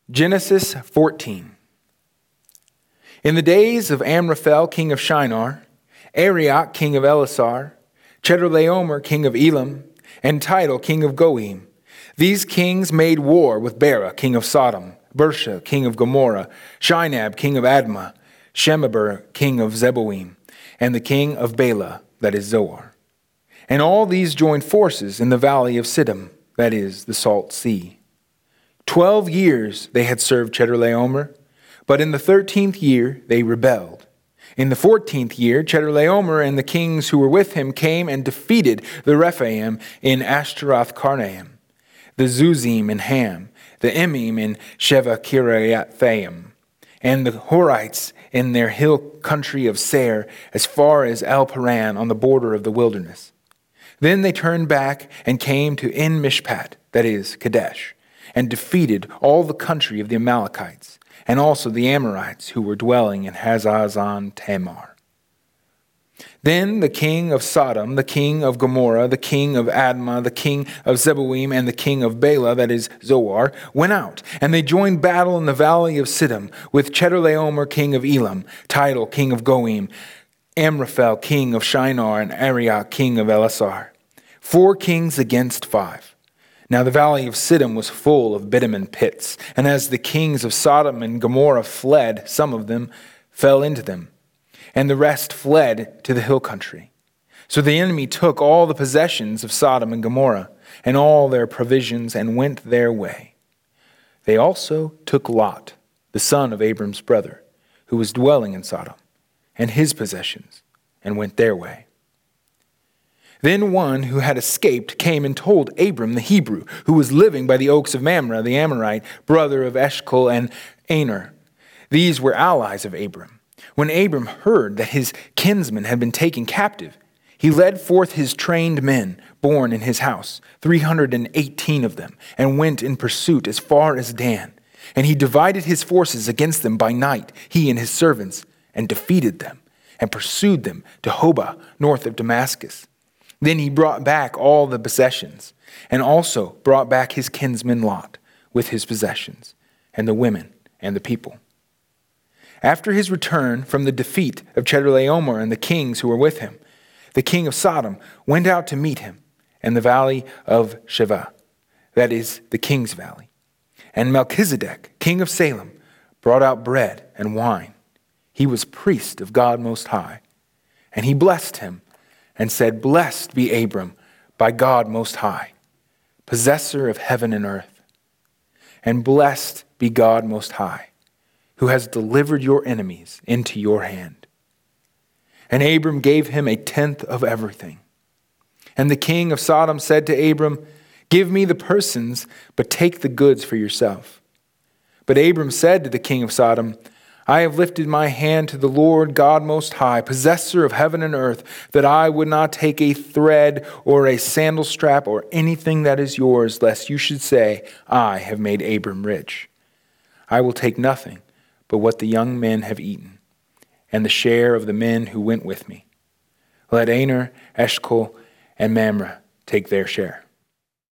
Genesis 14. In the days of Amraphel, king of Shinar, Arioch, king of Elasar, Chedorlaomer, king of Elam, and Tidal, king of Goim, these kings made war with Bera, king of Sodom, Bersha, king of Gomorrah, Shinab, king of Admah, Shemeber, king of Zeboim, and the king of Bela, that is Zoar. And all these joined forces in the valley of Siddim, that is the Salt Sea. 12 years they had served Chedorlaomer, but in the 13th year they rebelled. In the 14th year, Chedorlaomer and the kings who were with him came and defeated the Rephaim in Ashtaroth Karnaim, the Zuzim in Ham, the Emim in Sheva Kiriathaim, and the Horites in their hill country of Seir, as far as El-Paran on the border of the wilderness. Then they turned back and came to En-Mishpat, that is, Kadesh, and defeated all the country of the Amalekites, and also the Amorites who were dwelling in Hazazon Tamar. Then the king of Sodom, the king of Gomorrah, the king of Admah, the king of Zeboim, and the king of Bela, that is Zoar, went out, and they joined battle in the valley of Siddim with Chedorlaomer, king of Elam, Tidal, king of Goim, Amraphel, king of Shinar, and Arioch, king of Elasar. 4 kings against 5. Now the valley of Siddim was full of bitumen pits, and as the kings of Sodom and Gomorrah fled, some of them fell into them, and the rest fled to the hill country. So the enemy took all the possessions of Sodom and Gomorrah, and all their provisions, and went their way. They also took Lot, the son of Abram's brother, who was dwelling in Sodom, and his possessions, and went their way. Then one who had escaped came and told Abram the Hebrew, who was living by the oaks of Mamre, the Amorite, brother of Eshcol and Aner. These were allies of Abram. When Abram heard that his kinsmen had been taken captive, he led forth his trained men born in his house, 318 of them, and went in pursuit as far as Dan. And he divided his forces against them by night, he and his servants, and defeated them, and pursued them to Hobah, north of Damascus. Then he brought back all the possessions, and also brought back his kinsman Lot with his possessions, and the women and the people. After his return from the defeat of Chedorlaomer and the kings who were with him, the king of Sodom went out to meet him in the valley of Sheva, that is the king's valley. And Melchizedek, king of Salem, brought out bread and wine. He was priest of God Most High. And he blessed him and said, "Blessed be Abram by God Most High, possessor of heaven and earth. And blessed be God Most High, who has delivered your enemies into your hand." And Abram gave him 1/10 of everything. And the king of Sodom said to Abram, "Give me the persons, but take the goods for yourself." But Abram said to the king of Sodom, "I have lifted my hand to the Lord God Most High, possessor of heaven and earth, that I would not take a thread or a sandal strap or anything that is yours, lest you should say, 'I have made Abram rich.' I will take nothing but what the young men have eaten, and the share of the men who went with me. Let Aner, Eshcol, and Mamre take their share."